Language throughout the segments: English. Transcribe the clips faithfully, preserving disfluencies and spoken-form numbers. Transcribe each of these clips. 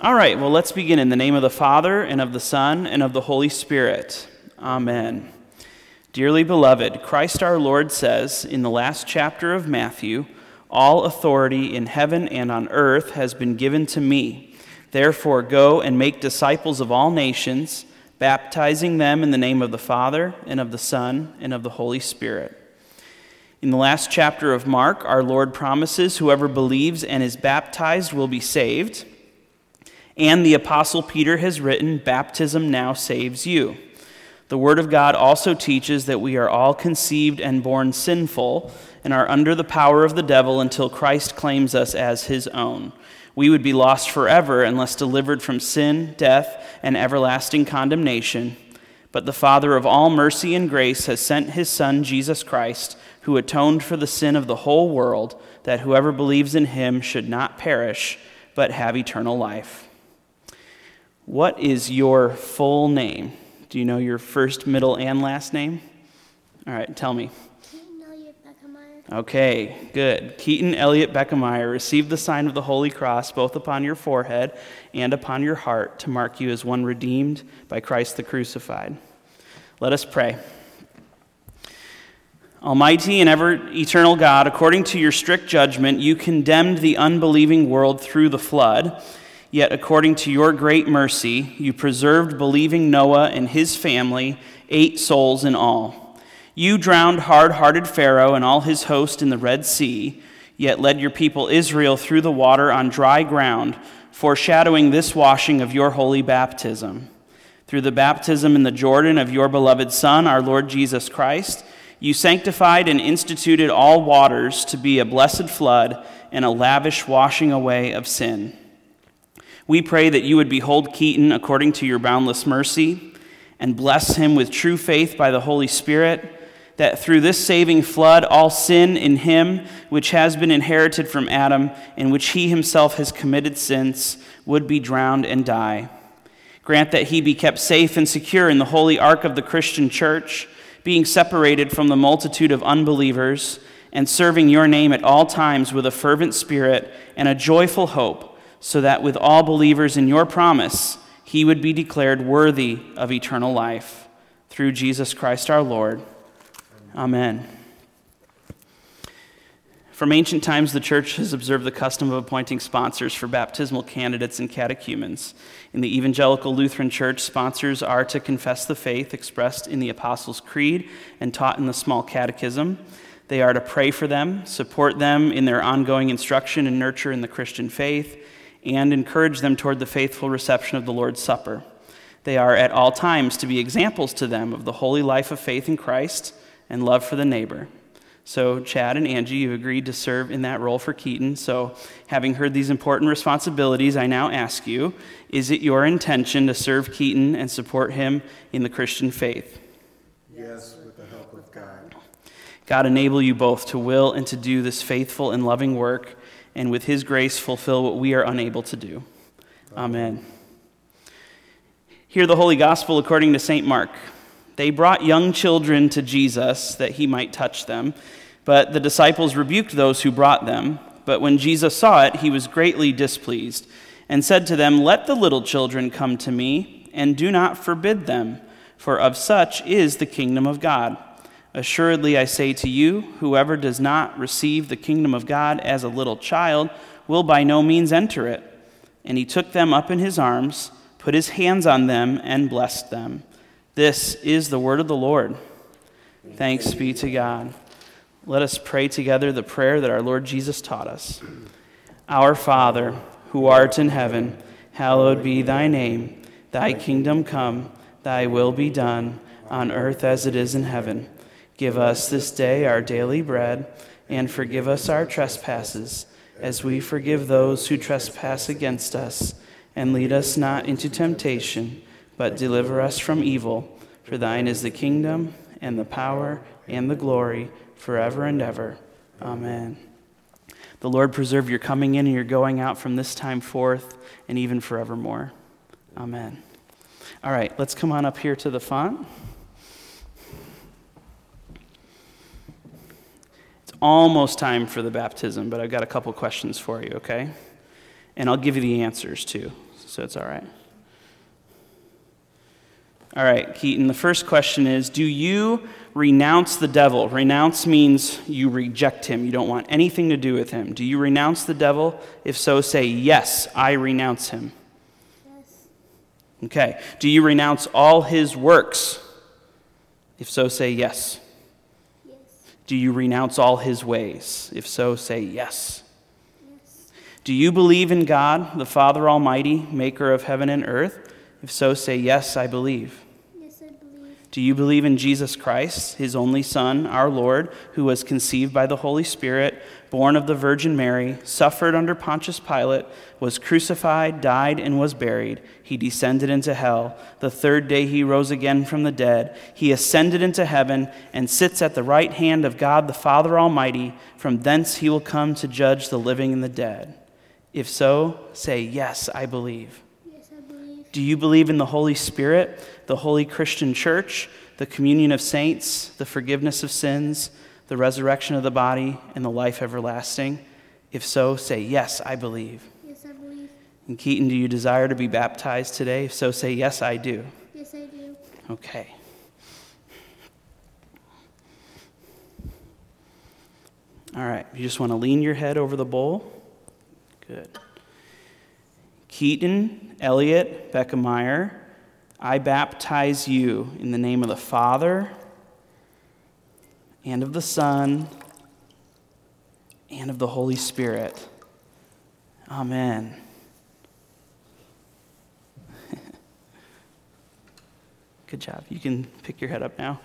All right, well, let's begin in the name of the Father, and of the Son, and of the Holy Spirit. Amen. Dearly beloved, Christ our Lord says in the last chapter of Matthew, "All authority in heaven and on earth has been given to me. Therefore go and make disciples of all nations, baptizing them in the name of the Father, and of the Son, and of the Holy Spirit." In the last chapter of Mark, our Lord promises whoever believes and is baptized will be saved. And the Apostle Peter has written, "Baptism now saves you." The Word of God also teaches that we are all conceived and born sinful and are under the power of the devil until Christ claims us as his own. We would be lost forever unless delivered from sin, death, and everlasting condemnation. But the Father of all mercy and grace has sent his Son, Jesus Christ, who atoned for the sin of the whole world, that whoever believes in him should not perish, but have eternal life. What is your full name? Do you know your first, middle, and last name? All right, tell me. Keaton Elliott Beckemeyer. Okay, good. Keaton Elliott Beckemeyer, receive the sign of the Holy Cross both upon your forehead and upon your heart to mark you as one redeemed by Christ the crucified. Let us pray. Almighty and ever-eternal God, according to your strict judgment, you condemned the unbelieving world through the flood. Yet according to your great mercy, you preserved believing Noah and his family, eight souls in all. You drowned hard-hearted Pharaoh and all his host in the Red Sea, yet led your people Israel through the water on dry ground, foreshadowing this washing of your holy baptism. Through the baptism in the Jordan of your beloved Son, our Lord Jesus Christ, you sanctified and instituted all waters to be a blessed flood and a lavish washing away of sin. We pray that you would behold Keaton according to your boundless mercy and bless him with true faith by the Holy Spirit, that through this saving flood all sin in him, which has been inherited from Adam and which he himself has committed since, would be drowned and die. Grant that he be kept safe and secure in the holy ark of the Christian church, being separated from the multitude of unbelievers and serving your name at all times with a fervent spirit and a joyful hope, so that with all believers in your promise, he would be declared worthy of eternal life. Through Jesus Christ our Lord. Amen. From ancient times, the church has observed the custom of appointing sponsors for baptismal candidates and catechumens. In the Evangelical Lutheran Church, sponsors are to confess the faith expressed in the Apostles' Creed and taught in the Small Catechism. They are to pray for them, support them in their ongoing instruction and nurture in the Christian faith, and encourage them toward the faithful reception of the Lord's Supper. They are at all times to be examples to them of the holy life of faith in Christ and love for the neighbor. So Chad and Angie, you've agreed to serve in that role for Keaton. So having heard these important responsibilities, I now ask you, is it your intention to serve Keaton and support him in the Christian faith? Yes, with the help of God. God enable you both to will and to do this faithful and loving work, and with his grace fulfill what we are unable to do. Amen. Hear the Holy Gospel according to Saint Mark. They brought young children to Jesus that he might touch them, but the disciples rebuked those who brought them. But when Jesus saw it, he was greatly displeased, and said to them, "Let the little children come to me, and do not forbid them, for of such is the kingdom of God. Assuredly, I say to you, whoever does not receive the kingdom of God as a little child will by no means enter it." And he took them up in his arms, put his hands on them, and blessed them. This is the word of the Lord. Thanks be to God. Let us pray together the prayer that our Lord Jesus taught us. Our Father, who art in heaven, hallowed be thy name. Thy kingdom come, thy will be done, on earth as it is in heaven. Give us this day our daily bread, and forgive us our trespasses, as we forgive those who trespass against us. And lead us not into temptation, but deliver us from evil. For thine is the kingdom, and the power, and the glory, forever and ever. Amen. The Lord preserve your coming in and your going out from this time forth, and even forevermore. Amen. All right, let's come on up here to the font. Almost time for the baptism, but I've got a couple questions for you, okay? And I'll give you the answers too. so it's all right. All right, Keaton, the first question is, do you renounce the devil? Renounce means you reject him. You don't want anything to do with him. Do you renounce the devil? If so, say, yes, I renounce him. Yes. Okay. Do you renounce all his works? If so, say yes. Yes. Do you renounce all his ways? If so, say yes. Yes. Do you believe in God, the Father Almighty, maker of heaven and earth? If so, say yes, I believe. Yes, I believe. Do you believe in Jesus Christ, his only Son, our Lord, who was conceived by the Holy Spirit, born of the Virgin Mary, suffered under Pontius Pilate, was crucified, died, and was buried. He descended into hell. The third day he rose again from the dead. He ascended into heaven and sits at the right hand of God the Father Almighty. From thence he will come to judge the living and the dead. If so, say, yes, I believe. Yes, I believe. Do you believe in the Holy Spirit, the Holy Christian Church, the communion of saints, the forgiveness of sins, the resurrection of the body, and the life everlasting? If so, say, yes, I believe. Yes, I believe. And Keaton, do you desire to be baptized today? If so, say, yes, I do. Yes, I do. Okay. All right, you just want to lean your head over the bowl. Good. Keaton, Elliot, Beckemeyer, I baptize you in the name of the Father and of the Son and of the Holy Spirit. Amen. Good job. You can pick your head up now.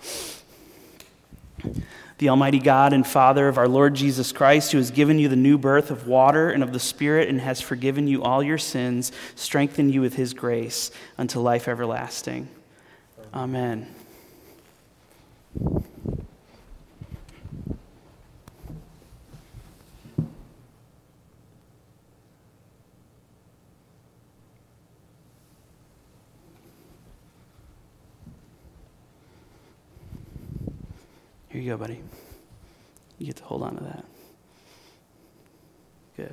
The Almighty God and Father of our Lord Jesus Christ, who has given you the new birth of water and of the Spirit and has forgiven you all your sins, strengthen you with his grace unto life everlasting. Amen. Here you go, buddy. You get to hold on to that. Good.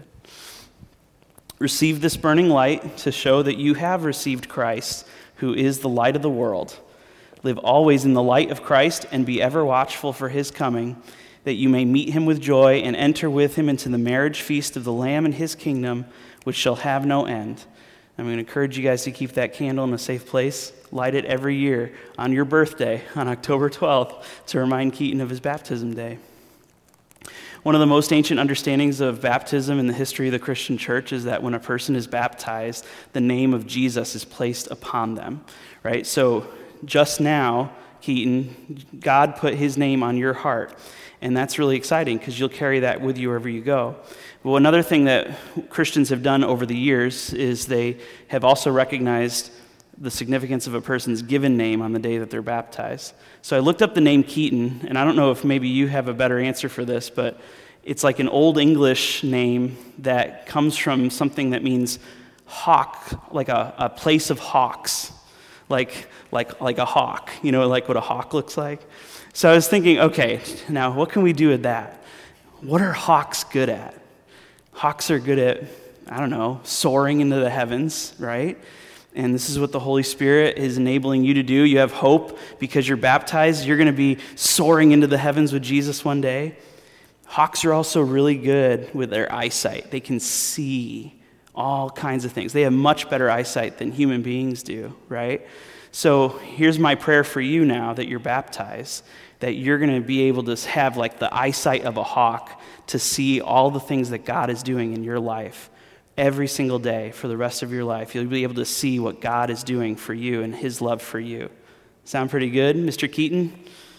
Receive this burning light to show that you have received Christ, who is the light of the world. Live always in the light of Christ and be ever watchful for his coming, that you may meet him with joy and enter with him into the marriage feast of the Lamb and his kingdom, which shall have no end. I'm going to encourage you guys to keep that candle in a safe place. Light it every year on your birthday, on October twelfth, to remind Keaton of his baptism day. One of the most ancient understandings of baptism in the history of the Christian church is that when a person is baptized, the name of Jesus is placed upon them, right? So just now, Keaton, God put his name on your heart, and that's really exciting because you'll carry that with you wherever you go. Well, another thing that Christians have done over the years is they have also recognized the significance of a person's given name on the day that they're baptized. So I looked up the name Keaton, and I don't know if maybe you have a better answer for this, but it's like an Old English name that comes from something that means hawk, like a, a place of hawks, like like like a hawk, you know, like what a hawk looks like. So I was thinking, okay, now what can we do with that? What are hawks good at? Hawks are good at, I don't know, soaring into the heavens, right? And this is what the Holy Spirit is enabling you to do. You have hope because you're baptized. You're going to be soaring into the heavens with Jesus one day. Hawks are also really good with their eyesight. They can see all kinds of things. They have much better eyesight than human beings do, right? So here's my prayer for you now that you're baptized, that you're going to be able to have like the eyesight of a hawk to see all the things that God is doing in your life. Every single day for the rest of your life, you'll be able to see what God is doing for you and his love for you. Sound pretty good, Mister Keaton?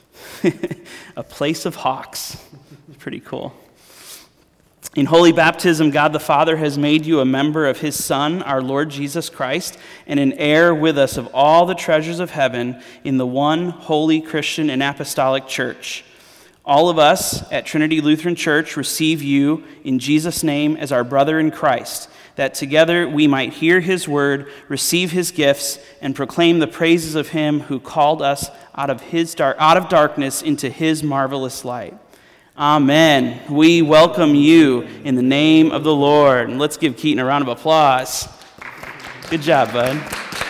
A place of hawks. Pretty cool. In holy baptism, God the Father has made you a member of his Son, our Lord Jesus Christ, and an heir with us of all the treasures of heaven in the one holy Christian and apostolic church. All of us at Trinity Lutheran Church receive you in Jesus' name as our brother in Christ, that together we might hear his word, receive his gifts, and proclaim the praises of him who called us out of his dark, out of darkness into his marvelous light. Amen. We welcome you in the name of the Lord. And let's give Keaton a round of applause. Good job, bud.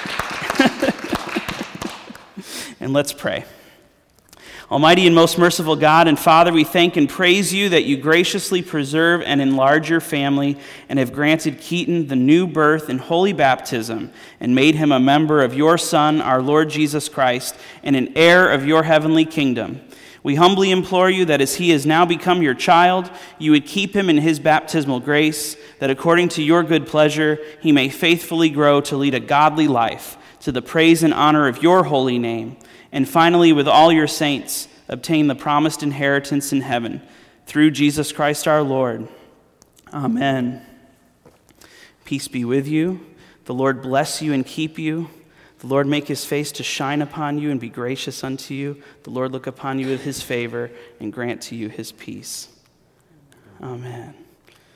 And let's pray. Almighty and most merciful God and Father, we thank and praise you that you graciously preserve and enlarge your family and have granted Keaton the new birth and holy baptism and made him a member of your Son, our Lord Jesus Christ, and an heir of your heavenly kingdom. We humbly implore you that as he has now become your child, you would keep him in his baptismal grace, that according to your good pleasure, he may faithfully grow to lead a godly life, to the praise and honor of your holy name. And finally, with all your saints, obtain the promised inheritance in heaven, through Jesus Christ our Lord. Amen. Peace be with you. The Lord bless you and keep you. The Lord make his face to shine upon you and be gracious unto you. The Lord look upon you with his favor and grant to you his peace. Amen.